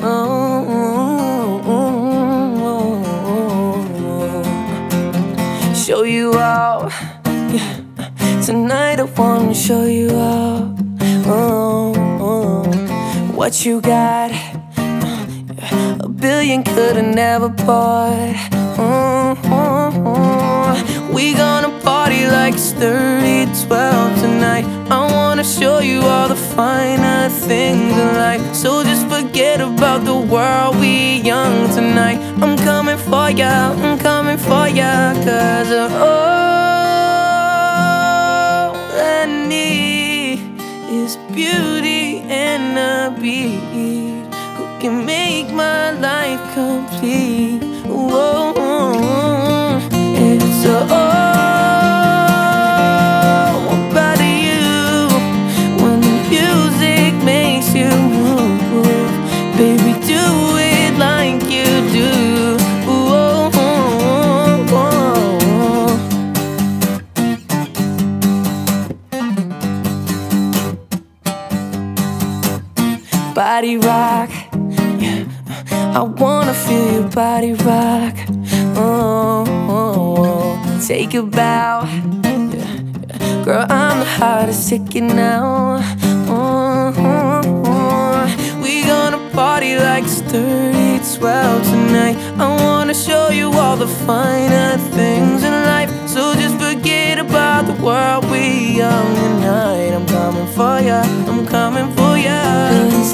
Show you out, yeah. Tonight I wanna show you out. What you got, a billion could've never bought. We gonna party like it's 30-12 tonight. I wanna show you all the finer things in life. So just forget about the world, we young tonight. I'm coming for ya, I'm coming for ya. Cause all I need is beauty and a beat who can make my life complete. Whoa, it's all about you. When the music makes you move, baby, do it like you do. Whoa, body rock, yeah. I wanna feel your body rock. Take a bow, yeah. Girl, I'm the hottest ticket now. We gonna party like it's 30-12 tonight. I wanna show you all the finer things in life. So just forget about the world, we young tonight. I'm coming for ya, I'm coming for ya.